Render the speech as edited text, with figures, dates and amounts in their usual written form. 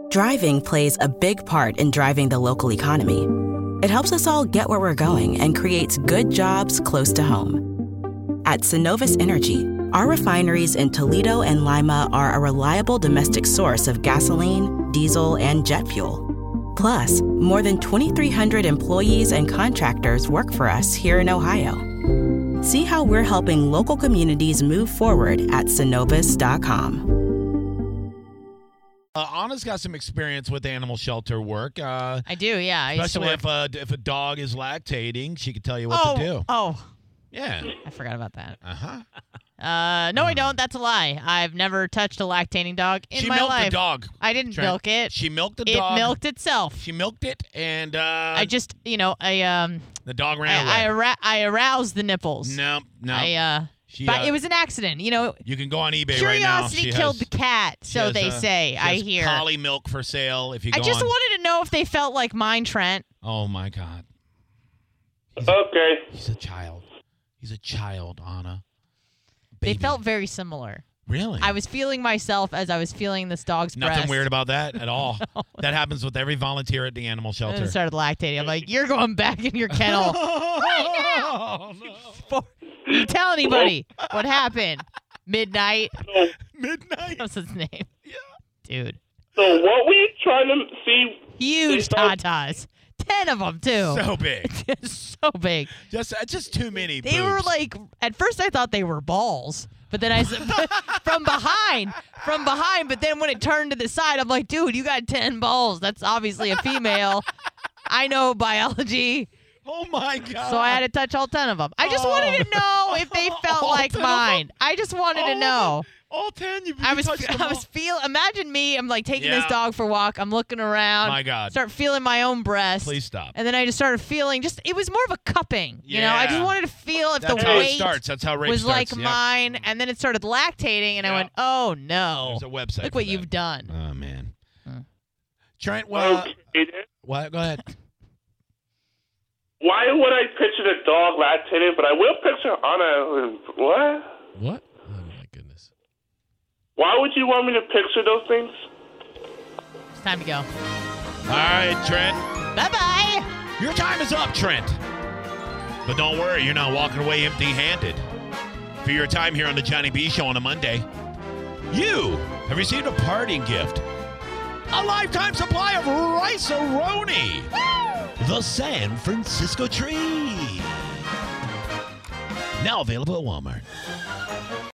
Driving plays a big part in driving the local economy. It helps us all get where we're going and creates good jobs close to home. At Synovus Energy, our refineries in Toledo and Lima are a reliable domestic source of gasoline, diesel, and jet fuel. Plus, more than 2,300 employees and contractors work for us here in Ohio. See how we're helping local communities move forward at Synovus.com. Anna's got some experience with animal shelter work. I do, yeah. I used to Especially work. if a dog is lactating, she can tell you what to do. Oh, Yeah. I forgot about that. Uh-huh. No, I don't. That's a lie. I've never touched a lactating dog in She my milked life. the dog. I didn't Trent. milk it. She milked the It dog. milked itself. She milked it, and I just, the dog ran away. I aroused the nipples. No. But it was an accident. You can go on eBay right now. Curiosity killed the cat, so they say. I hear. Collie milk for sale. If you I go just on. wanted to know if they felt like mine, Trent. Oh my God. Okay. He's a child. He's a child, Anna. They Baby. felt very similar. Really? I was feeling myself as I was feeling this dog's breast. Nothing weird about that at all. No. That happens with every volunteer at the animal And shelter. then it started lactating. I'm like, you're going back in your kennel right now. Oh, no. You tell anybody what happened. Midnight. Midnight. What's his name? Yeah. Dude. So what were you trying to see? Huge They start- tatas. 10 of them, too. So big. So big. Just too many. They were boobs. like, at first I thought they were balls. But then I said, from behind. But then when it turned to the side, I'm like, dude, you got 10 balls. That's obviously a female. I know biology. Oh, my God. So I had to touch all 10 of them. I just wanted to know if they felt All like 10 of mine. I just wanted to know. All 10? You I was touched them all? feeling. Imagine me. I'm like taking this Yeah. dog for a walk. I'm looking around. My God. Start feeling my own breast. Please stop. And then I just started feeling. It was more of a cupping. You know, I just Yeah. wanted to feel if That's the how it weight starts. That's how rape was starts. like Yep. mine. And then it started lactating, and I Yeah. went, oh no! There's a website. Look for what that. you've done. Oh, man. Hmm. Trent, well, Okay. what? Go ahead. Why would I picture the dog lactating, but I will picture Anna? What? What? Oh, my goodness. Why would you want me to picture those things? It's time to go. All right, Trent. Bye-bye. Your time is up, Trent. But don't worry, you're not walking away empty-handed. For your time here on the Johnny B Show on a Monday, you have received a parting gift. A lifetime supply of Rice-A-Roni. The San Francisco Tree. Now available at Walmart.